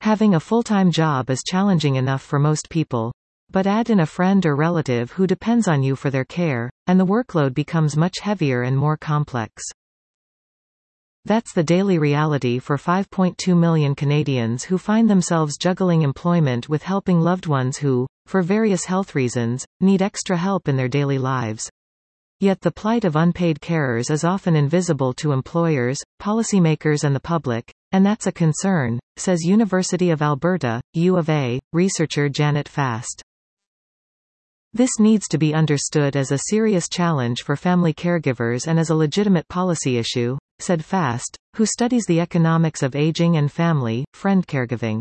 Having a full-time job is challenging enough for most people. But add in a friend or relative who depends on you for their care, and the workload becomes much heavier and more complex. That's the daily reality for 5.2 million Canadians who find themselves juggling employment with helping loved ones who, for various health reasons, need extra help in their daily lives. Yet the plight of unpaid carers is often invisible to employers, policymakers and the public, and that's a concern, says University of Alberta, U of A, researcher Janet Fast. This needs to be understood as a serious challenge for family caregivers and as a legitimate policy issue, said Fast, who studies the economics of aging and family, friend caregiving.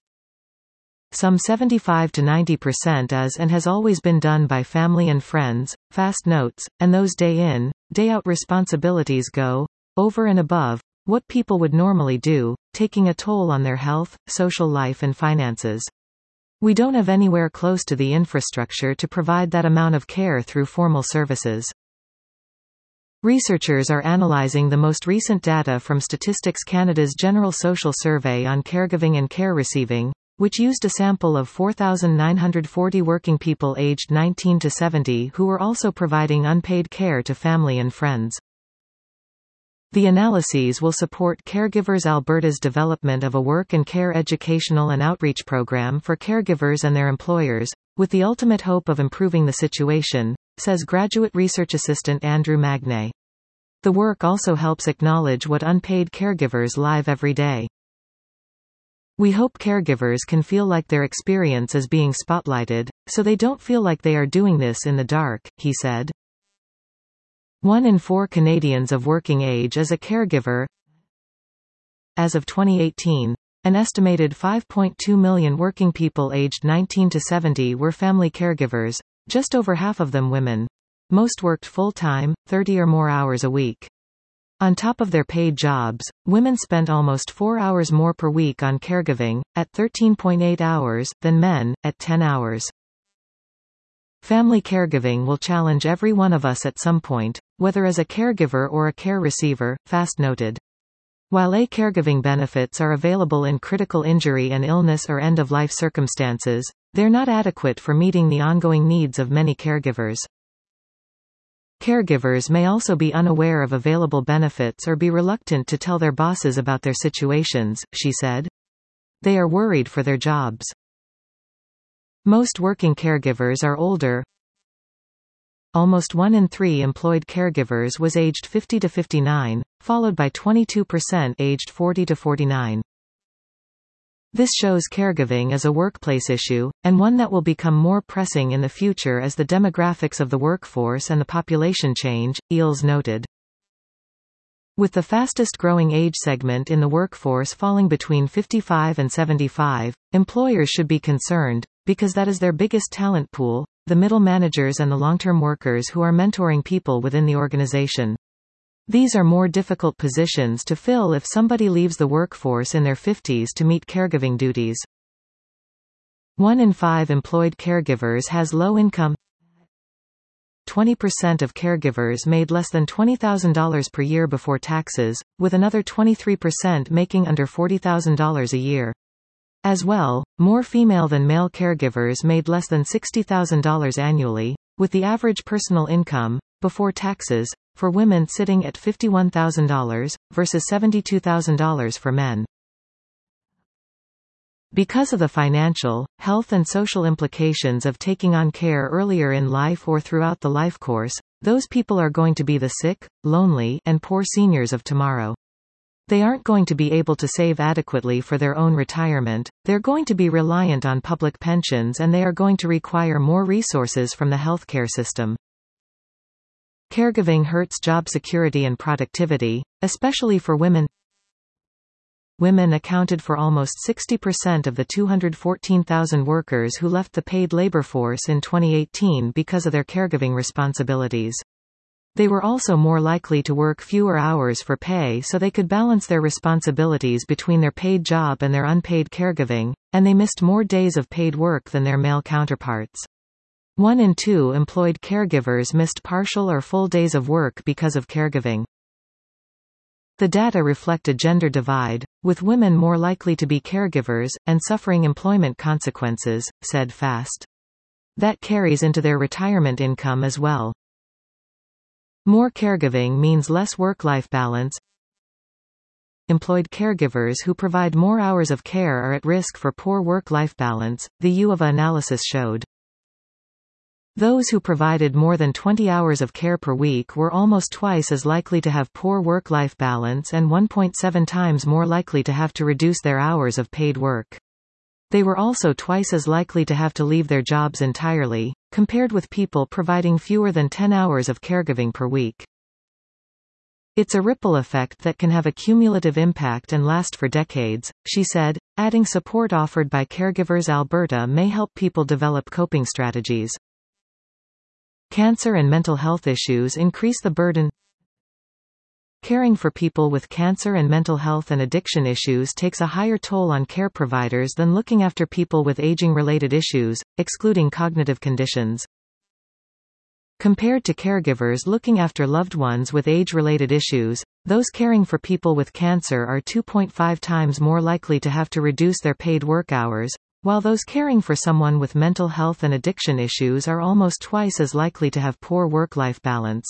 Some 75 to 90% is and has always been done by family and friends, Fast notes, and those day in, day out responsibilities go over and above what people would normally do, taking a toll on their health, social life and finances. We don't have anywhere close to the infrastructure to provide that amount of care through formal services. Researchers are analyzing the most recent data from Statistics Canada's General Social Survey on Caregiving and Care Receiving, which used a sample of 4,940 working people aged 19 to 70 who were also providing unpaid care to family and friends. The analyses will support Caregivers Alberta's development of a work and care educational and outreach program for caregivers and their employers, with the ultimate hope of improving the situation, says graduate research assistant Andrew Magnay. The work also helps acknowledge what unpaid caregivers live every day. We hope caregivers can feel like their experience is being spotlighted, so they don't feel like they are doing this in the dark, he said. 1 in 4 Canadians of working age is a caregiver. As of 2018, an estimated 5.2 million working people aged 19 to 70 were family caregivers, just over half of them women. Most worked full-time, 30 or more hours a week. On top of their paid jobs, women spent almost 4 hours more per week on caregiving, at 13.8 hours, than men, at 10 hours. Family caregiving will challenge every one of us at some point, whether as a caregiver or a care receiver, Fast noted. While caregiving benefits are available in critical injury and illness or end-of-life circumstances, they're not adequate for meeting the ongoing needs of many caregivers. Caregivers may also be unaware of available benefits or be reluctant to tell their bosses about their situations, she said. They are worried for their jobs. Most working caregivers are older. Almost 1 in 3 employed caregivers was aged 50 to 59, followed by 22% aged 40 to 49. This shows caregiving is a workplace issue, and one that will become more pressing in the future as the demographics of the workforce and the population change, Eales noted. With the fastest growing age segment in the workforce falling between 55 and 75, employers should be concerned, because that is their biggest talent pool, the middle managers and the long-term workers who are mentoring people within the organization. These are more difficult positions to fill if somebody leaves the workforce in their 50s to meet caregiving duties. 1 in 5 employed caregivers has low income. 20% of caregivers made less than $20,000 per year before taxes, with another 23% making under $40,000 a year. As well, more female than male caregivers made less than $60,000 annually, with the average personal income, before taxes, for women sitting at $51,000, versus $72,000 for men. Because of the financial, health and social implications of taking on care earlier in life or throughout the life course, those people are going to be the sick, lonely, and poor seniors of tomorrow. They aren't going to be able to save adequately for their own retirement, they're going to be reliant on public pensions, and they are going to require more resources from the healthcare system. Caregiving hurts job security and productivity, especially for women. Women accounted for almost 60% of the 214,000 workers who left the paid labor force in 2018 because of their caregiving responsibilities. They were also more likely to work fewer hours for pay so they could balance their responsibilities between their paid job and their unpaid caregiving, and they missed more days of paid work than their male counterparts. 1 in 2 employed caregivers missed partial or full days of work because of caregiving. The data reflect a gender divide, with women more likely to be caregivers, and suffering employment consequences, said Fast. That carries into their retirement income as well. More caregiving means less work-life balance. Employed caregivers who provide more hours of care are at risk for poor work-life balance, the U of A analysis showed. Those who provided more than 20 hours of care per week were almost twice as likely to have poor work-life balance and 1.7 times more likely to have to reduce their hours of paid work. They were also twice as likely to have to leave their jobs entirely, compared with people providing fewer than 10 hours of caregiving per week. It's a ripple effect that can have a cumulative impact and last for decades, she said, adding support offered by Caregivers Alberta may help people develop coping strategies. Cancer and mental health issues increase the burden. Caring for people with cancer and mental health and addiction issues takes a higher toll on care providers than looking after people with aging-related issues, excluding cognitive conditions. Compared to caregivers looking after loved ones with age-related issues, those caring for people with cancer are 2.5 times more likely to have to reduce their paid work hours, while those caring for someone with mental health and addiction issues are almost twice as likely to have poor work-life balance.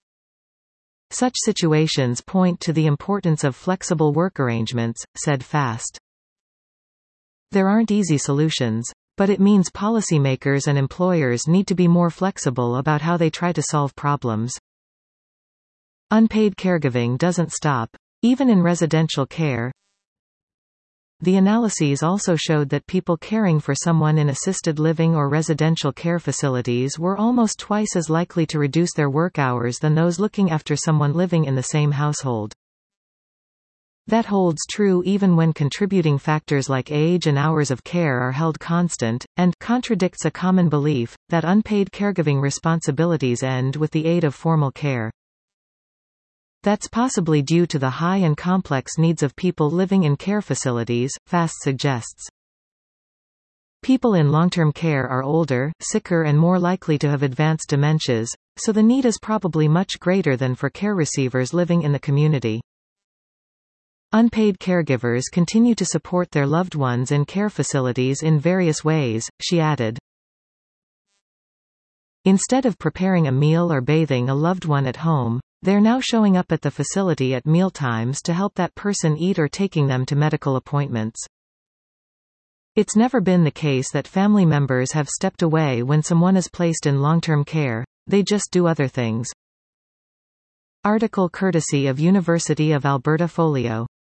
Such situations point to the importance of flexible work arrangements, said Fast. There aren't easy solutions, but it means policymakers and employers need to be more flexible about how they try to solve problems. Unpaid caregiving doesn't stop, even in residential care. The analyses also showed that people caring for someone in assisted living or residential care facilities were almost twice as likely to reduce their work hours than those looking after someone living in the same household. That holds true even when contributing factors like age and hours of care are held constant, and contradicts a common belief that unpaid caregiving responsibilities end with the aid of formal care. That's possibly due to the high and complex needs of people living in care facilities, Fast suggests. People in long-term care are older, sicker and more likely to have advanced dementias, so the need is probably much greater than for care receivers living in the community. Unpaid caregivers continue to support their loved ones in care facilities in various ways, she added. Instead of preparing a meal or bathing a loved one at home, they're now showing up at the facility at mealtimes to help that person eat or taking them to medical appointments. It's never been the case that family members have stepped away when someone is placed in long-term care, they just do other things. Article courtesy of University of Alberta Folio.